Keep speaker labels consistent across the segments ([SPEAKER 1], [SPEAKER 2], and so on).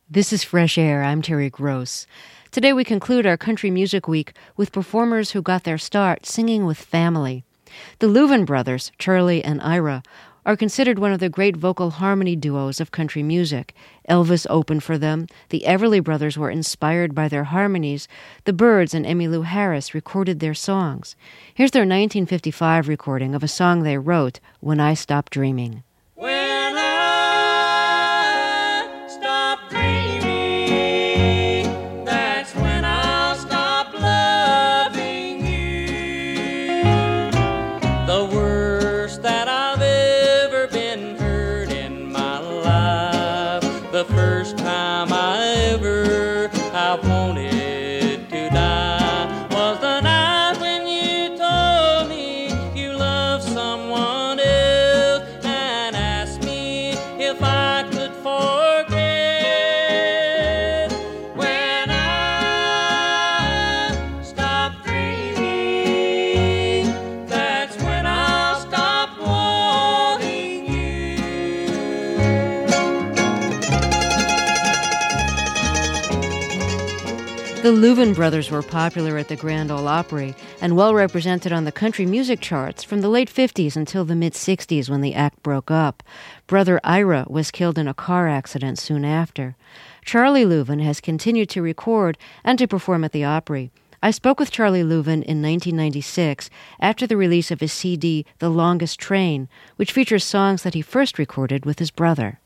[SPEAKER 1] This is Fresh Air. I'm Terry Gross. Today we conclude our Country Music Week with performers who got their start singing with family. The Louvin brothers, Charlie and Ira, are considered one of the great vocal harmony duos of country music. Elvis opened for them. The Everly brothers were inspired by their harmonies. The Byrds and Emmylou Harris recorded their songs. Here's their 1955 recording of a song they wrote, When I Stop Dreaming.
[SPEAKER 2] When I stop dreaming, that's when I'll stop loving you. The worst that I've ever been hurt in my life, the first time I wanted to die, was the night when you told me you loved someone else and asked me if I could forget. When I stop dreaming, that's when I'll stop wanting you.
[SPEAKER 1] The Louvin brothers were popular at the Grand Ole Opry and well represented on the country music charts from the late 50s until the mid-60s when the act broke up. Brother Ira was killed in a car accident soon after. Charlie Louvin has continued to record and to perform at the Opry. I spoke with Charlie Louvin in 1996 after the release of his CD, The Longest Train, which features songs that he first recorded with his brother.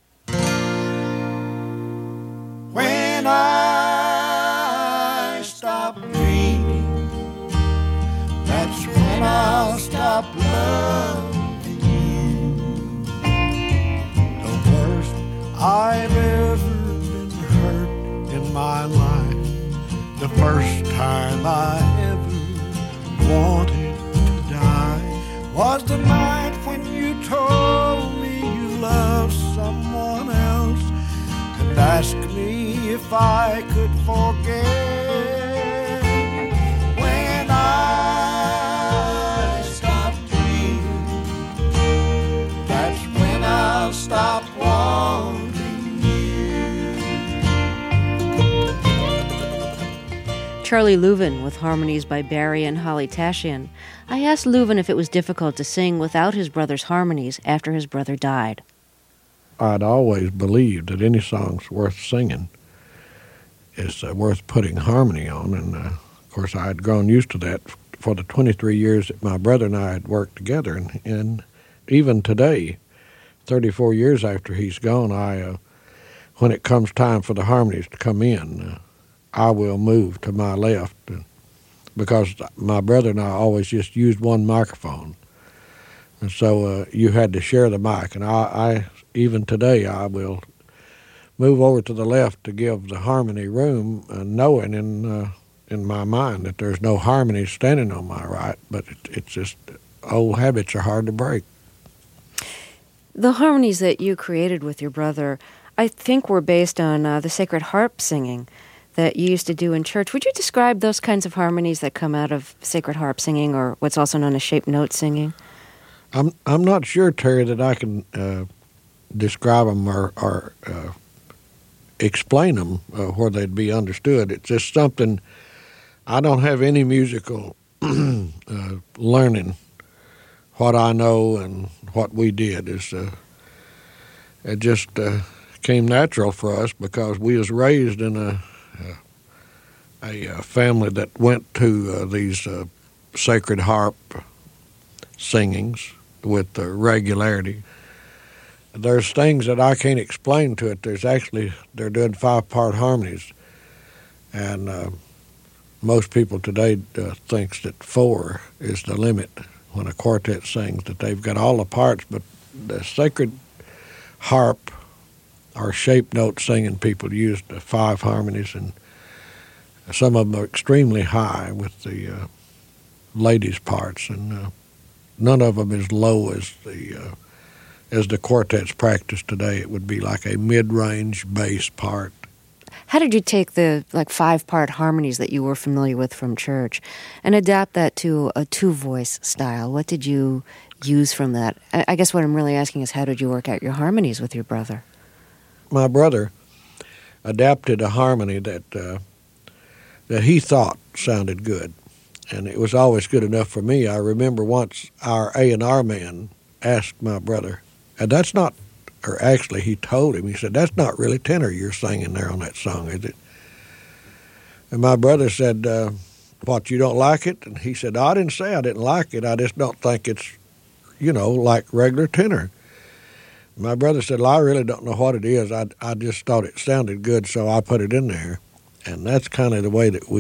[SPEAKER 3] When I stop dreaming, that's when I'll stop loving you. The worst I've ever been hurt in my life, the first time I ever wanted to die, was the night when you told me you loved someone else and asked me if I could forget. When I stop dreaming, that's when I'll stop wanting you.
[SPEAKER 1] Charlie Louvin with harmonies by Barry and Holly Tashian. I asked Louvin if it was difficult to sing without his brother's harmonies after his brother died.
[SPEAKER 4] I'd always believed that any song's worth singing is worth putting harmony on, and of course I had grown used to that for the 23 years that my brother and I had worked together, and even today, 34 years after he's gone, when it comes time for the harmonies to come in, I will move to my left, because my brother and I always just used one microphone, and so you had to share the mic, and I even today I will move over to the left to give the harmony room, knowing in my mind that there's no harmony standing on my right, but it's just old habits are hard to break.
[SPEAKER 1] The harmonies that you created with your brother, I think, were based on the sacred harp singing that you used to do in church. Would you describe those kinds of harmonies that come out of sacred harp singing, or what's also known as shaped note singing?
[SPEAKER 4] I'm not sure, Terry, that I can describe them or explain them where they'd be understood. It's just something, I don't have any musical learning. What I know and what we did is it just came natural for us because we was raised in a family that went to these sacred harp singings with regularity. There's things that I can't explain to it. They're doing 5-part harmonies, and most people today thinks that 4 is the limit when a quartet sings, that they've got all the parts, but the sacred harp or shape note singing people use the 5 harmonies, and some of them are extremely high with the ladies' parts, and none of them as low as the quartets practice today. It would be like a mid-range bass part.
[SPEAKER 1] How did you take the 5-part harmonies that you were familiar with from church and adapt that to a 2-voice style? What did you use from that? I guess what I'm really asking is, how did you work out your harmonies with your brother?
[SPEAKER 4] My brother adapted a harmony that he thought sounded good, and it was always good enough for me. I remember once our A&R man asked my brother, and that's not, or actually he told him, he said, "That's not really tenor you're singing there on that song, is it?" And my brother said, "What, you don't like it?" And he said, "I didn't say I didn't like it. I just don't think it's, like regular tenor." My brother said, "Well, I really don't know what it is. I just thought it sounded good, so I put it in there." And that's kind of the way that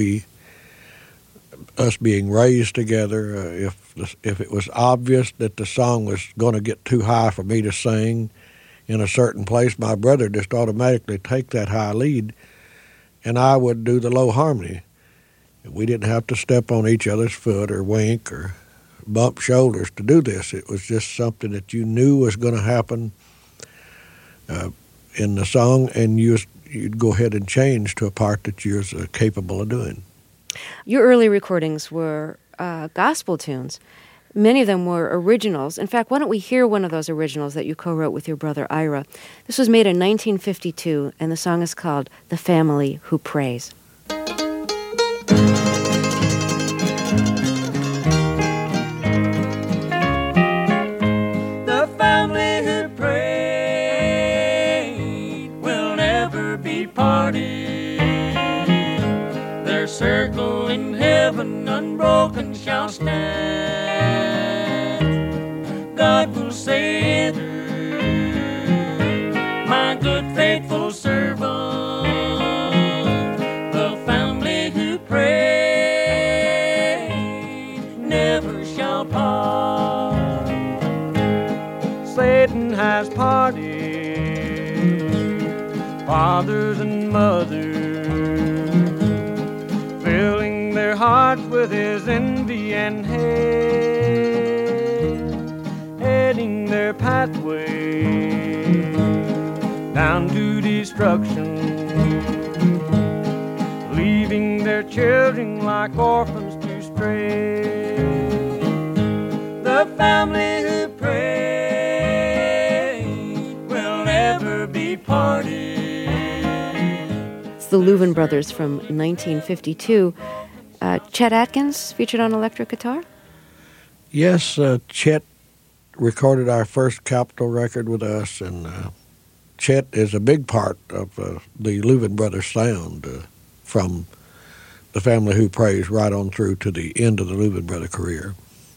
[SPEAKER 4] us being raised together, if it was obvious that the song was going to get too high for me to sing in a certain place, my brother just automatically take that high lead, and I would do the low harmony. We didn't have to step on each other's foot or wink or bump shoulders to do this. It was just something that you knew was going to happen in the song, and you'd go ahead and change to a part that you're capable of doing.
[SPEAKER 1] Your early recordings were gospel tunes. Many of them were originals. In fact, why don't we hear one of those originals that you co-wrote with your brother Ira? This was made in 1952, and the song is called "The Family Who Prays."
[SPEAKER 2] The family who prayed will never be parted. Their circle in heaven unbroken shall stand. God will say, "Enter, my good faithful servant." The family who prayed never shall part. Satan has parted fathers and mothers, filling their hearts with his envy and hate, heading their pathway down to destruction, leaving their children like orphans to stray. The family who prayed will never be parted.
[SPEAKER 1] It's the Louvin Brothers from 1952. Chet Atkins featured on electric guitar?
[SPEAKER 4] Yes, Chet recorded our first Capitol record with us, and Chet is a big part of the Louvin Brothers sound from the family who prays right on through to the end of the Louvin Brother career.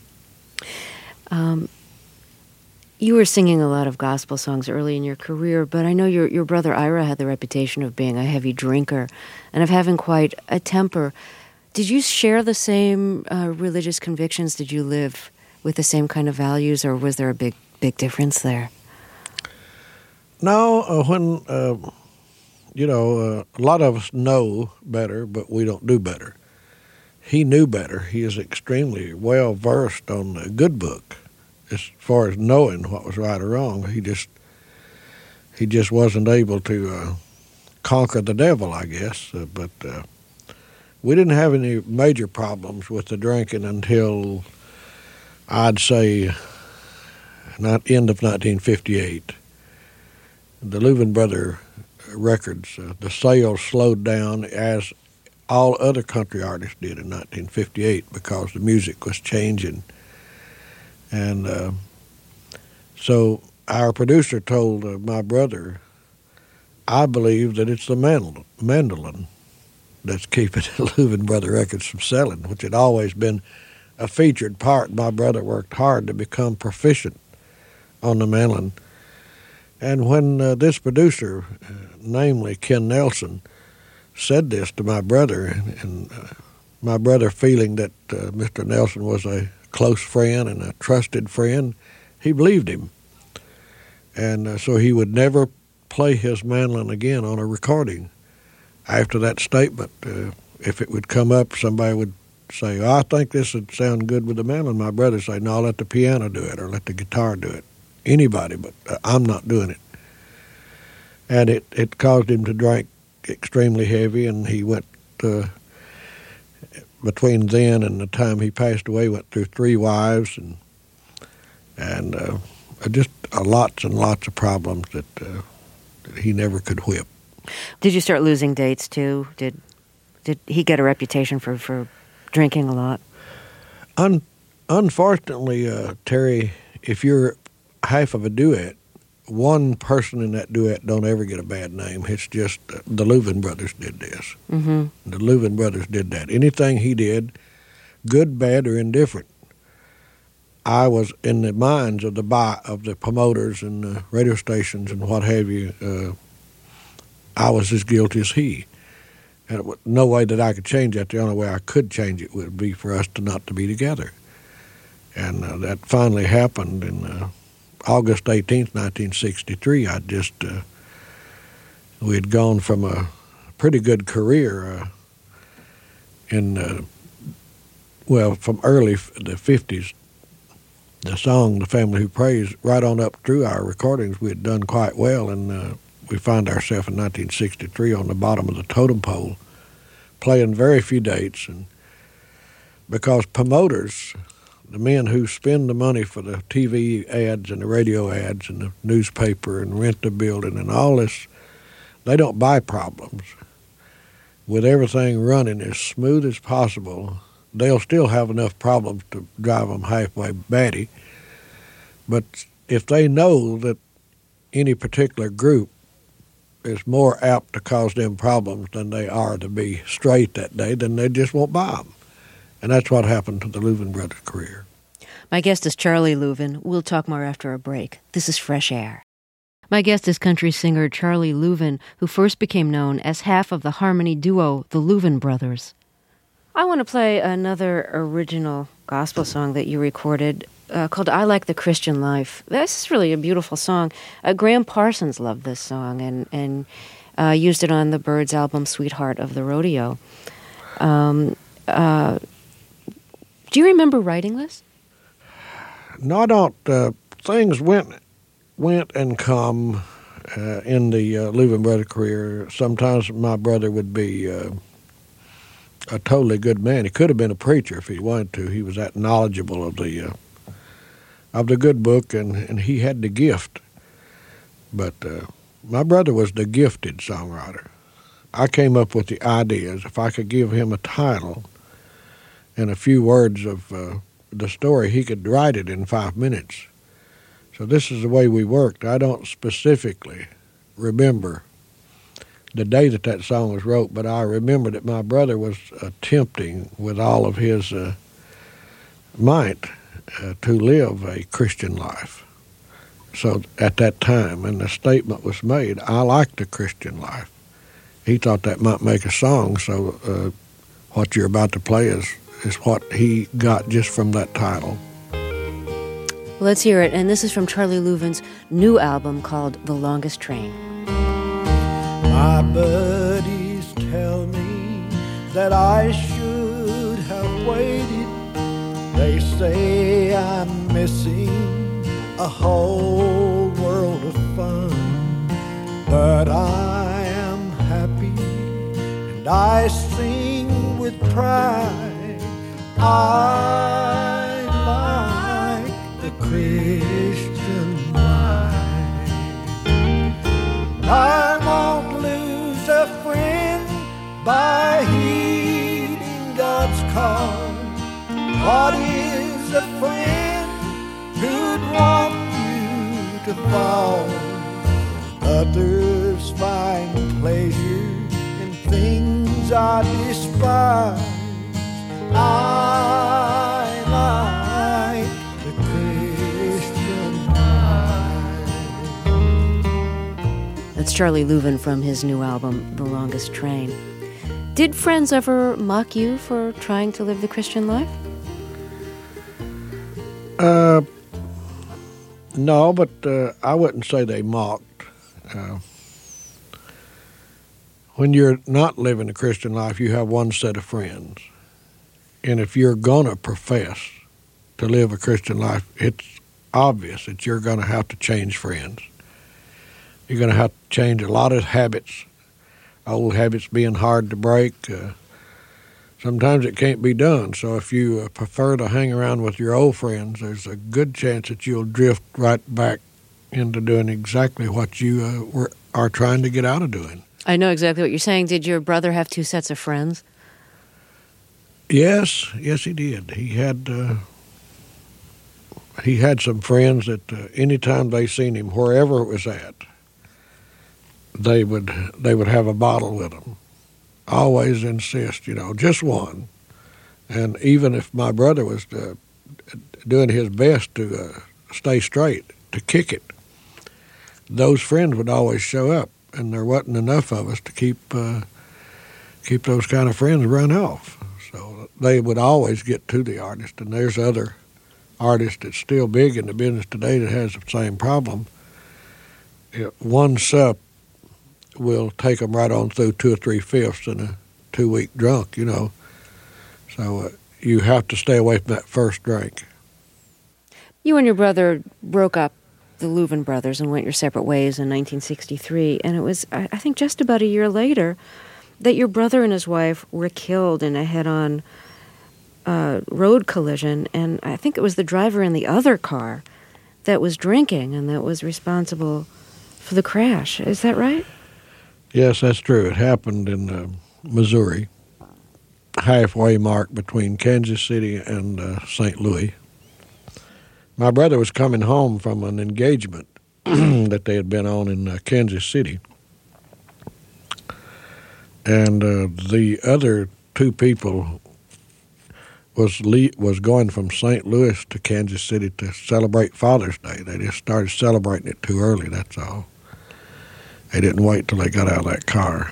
[SPEAKER 1] You were singing a lot of gospel songs early in your career, but I know your brother Ira had the reputation of being a heavy drinker and of having quite a temper. Did you share the same religious convictions? Did you live with the same kind of values, or was there a big difference there?
[SPEAKER 4] No, when, a lot of us know better, but we don't do better. He knew better. He is extremely well versed on the good book as far as knowing what was right or wrong. He just wasn't able to conquer the devil, I guess. But we didn't have any major problems with the drinking until, I'd say, end of 1958. The Louvin Brother records, the sales slowed down as all other country artists did in 1958 because the music was changing. And so our producer told my brother, "I believe that it's the mandolin that's keeping the Louvin Brother records from selling," which had always been a featured part. My brother worked hard to become proficient on the mandolin. And when this producer, namely Ken Nelson, said this to my brother, and my brother feeling that Mr. Nelson was a close friend and a trusted friend, he believed him. And so he would never play his mandolin again on a recording. After that statement, if it would come up, somebody would say, "Oh, I think this would sound good with the mandolin." My brother would say, "No, let the piano do it or let the guitar do it. Anybody, but I'm not doing it." And it caused him to drink extremely heavy, and he went, between then and the time he passed away, went through 3 wives and just lots and lots of problems that he never could whip.
[SPEAKER 1] Did you start losing dates too? Did he get a reputation for drinking a lot?
[SPEAKER 4] Unfortunately, Terry, if you're half of a duet, one person in that duet don't ever get a bad name. It's just the Louvin brothers did this.
[SPEAKER 1] Mm-hmm.
[SPEAKER 4] The Louvin brothers did that. Anything he did, good, bad, or indifferent, I was in the minds of the promoters and the radio stations and what have you. I was as guilty as he. And it was no way that I could change that. The only way I could change it would be for us not to be together. And that finally happened in August 18th, 1963. We had gone from a pretty good career from early the 50s. The song, The Family Who Prays, right on up through our recordings, we had done quite well, and we found ourselves in 1963 on the bottom of the totem pole, playing very few dates, and because promoters, the men who spend the money for the TV ads and the radio ads and the newspaper and rent the building and all this, they don't buy problems. With everything running as smooth as possible, they'll still have enough problems to drive them halfway batty. But if they know that any particular group is more apt to cause them problems than they are to be straight that day, then they just won't buy them. And that's what happened to the Louvin brothers' career.
[SPEAKER 1] My guest is Charlie Louvin. We'll talk more after a break. This is Fresh Air. My guest is country singer Charlie Louvin, who first became known as half of the harmony duo, the Louvin Brothers. I want to play another original gospel song that you recorded called I Like the Christian Life. This is really a beautiful song. Graham Parsons loved this song and used it on the Byrds album Sweetheart of the Rodeo. Do you remember writing this?
[SPEAKER 4] No, I don't. Things went and come in the Louvin brother career. Sometimes my brother would be a totally good man. He could have been a preacher if he wanted to. He was that knowledgeable of the good book, and he had the gift. But my brother was the gifted songwriter. I came up with the ideas. If I could give him a title and a few words of the story, he could write it in 5 minutes. So this is the way we worked. I don't specifically remember the day that song was wrote, but I remember that my brother was attempting with all of his might to live a Christian life. So at that time, and the statement was made, I like the Christian life. He thought that might make a song, so what you're about to play is what he got just from that title.
[SPEAKER 1] Let's hear it, and this is from Charlie Louvin's new album called The Longest Train.
[SPEAKER 3] My buddies tell me that I should have waited. They say I'm missing a whole world of fun, but I am happy and I sing with pride. I like the Christian life. I won't lose a friend by heeding God's call. What is a friend who'd want you to fall? Others find pleasure in things I despise. I like the Christian life.
[SPEAKER 1] That's Charlie Louvin from his new album, The Longest Train. Did friends ever mock you for trying to live the Christian life?
[SPEAKER 4] No, but I wouldn't say they mocked. When you're not living a Christian life, you have one set of friends. And if you're going to profess to live a Christian life, it's obvious that you're going to have to change friends. You're going to have to change a lot of habits, old habits being hard to break. Sometimes it can't be done. So if you prefer to hang around with your old friends, there's a good chance that you'll drift right back into doing exactly what you are trying to get out of doing.
[SPEAKER 1] I know exactly what you're saying. Did your brother have two sets of friends?
[SPEAKER 4] Yes, he did. He had some friends that anytime they seen him, wherever it was at, they would have a bottle with them. Always insist, just one. And even if my brother was doing his best to stay straight, to kick it, those friends would always show up, and there wasn't enough of us to keep those kind of friends run off. So they would always get to the artist, and there's other artists that's still big in the business today that has the same problem. One sup will take them right on through 2 or 3/5 in a 2-week drunk, So you have to stay away from that first drink.
[SPEAKER 1] You and your brother broke up, the Louvin brothers, and went your separate ways in 1963, and it was, I think, just about a year later that your brother and his wife were killed in a head-on road collision, and I think it was the driver in the other car that was drinking and that was responsible for the crash. Is that right?
[SPEAKER 4] Yes, that's true. It happened in Missouri, halfway mark between Kansas City and St. Louis. My brother was coming home from an engagement that they had been on in Kansas City. And the other two people was going from St. Louis to Kansas City to celebrate Father's Day. They just started celebrating it too early, that's all. They didn't wait till they got out of that car.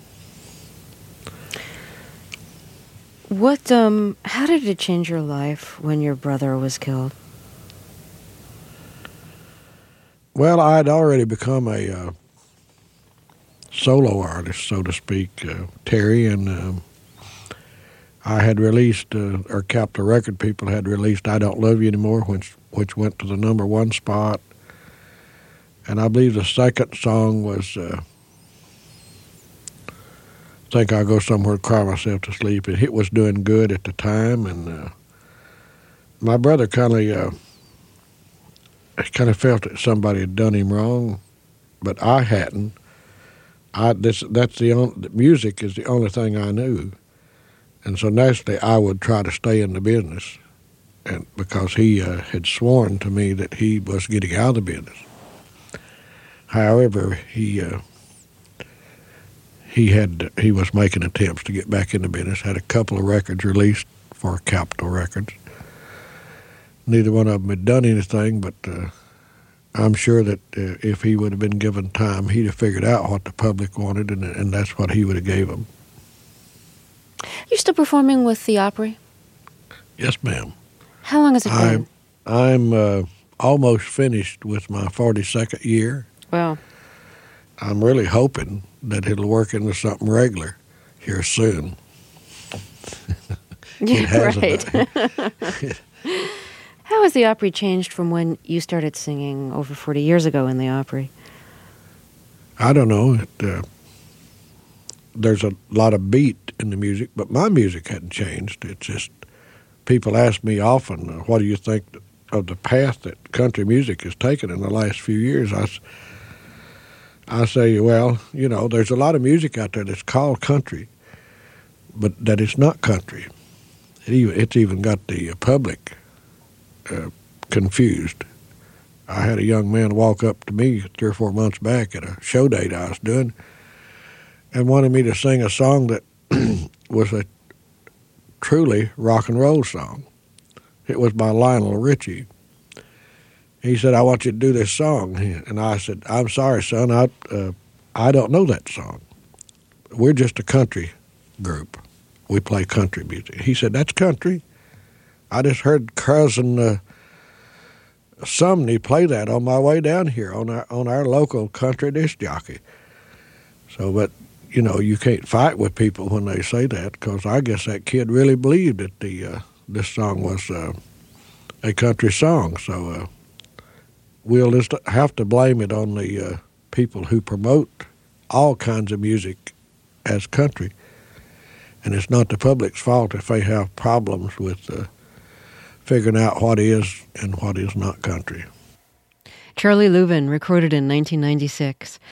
[SPEAKER 1] How did it change your life when your brother was killed?
[SPEAKER 4] Well, I'd already become a solo artist, so to speak, Terry, and I had released, or Capitol Record people had released I Don't Love You Anymore, which went to the #1 spot. And I believe the second song was Think I'll Go Somewhere to Cry Myself to Sleep. It was doing good at the time, and my brother kind of felt that somebody had done him wrong, but I hadn't. Music is the only thing I knew, and so naturally I would try to stay in the business, and because he had sworn to me that he was getting out of the business. However, he was making attempts to get back in the business. Had a couple of records released for Capitol Records. Neither one of them had done anything, but I'm sure that if he would have been given time, he'd have figured out what the public wanted, and that's what he would have gave them.
[SPEAKER 1] You still performing with the Opry?
[SPEAKER 4] Yes, ma'am.
[SPEAKER 1] How long has it been?
[SPEAKER 4] I'm almost finished with my 42nd year.
[SPEAKER 1] Well,
[SPEAKER 4] I'm really hoping that it'll work into something regular here soon. It hasn't.
[SPEAKER 1] Right. How has the Opry changed from when you started singing over 40 years ago in the Opry?
[SPEAKER 4] I don't know. There's a lot of beat in the music, but my music hadn't changed. It's just people ask me often, what do you think of the path that country music has taken in the last few years? I say, well, there's a lot of music out there that's called country, but that it's not country. It's even got the public confused. I had a young man walk up to me 3 or 4 months back at a show date I was doing and wanted me to sing a song that was a truly rock and roll song. It was by Lionel Richie. He said, I want you to do this song. And I said, I'm sorry, son, I don't know that song. We're just a country group. We play country music. He said, that's country. I just heard Cousin Sumney play that on my way down here on our local country disc jockey. So, but, you can't fight with people when they say that, because I guess that kid really believed that this song was a country song. So we'll just have to blame it on the people who promote all kinds of music as country. And it's not the public's fault if they have problems with figuring out what is and what is not country.
[SPEAKER 1] Charlie Louvin, recorded in 1996.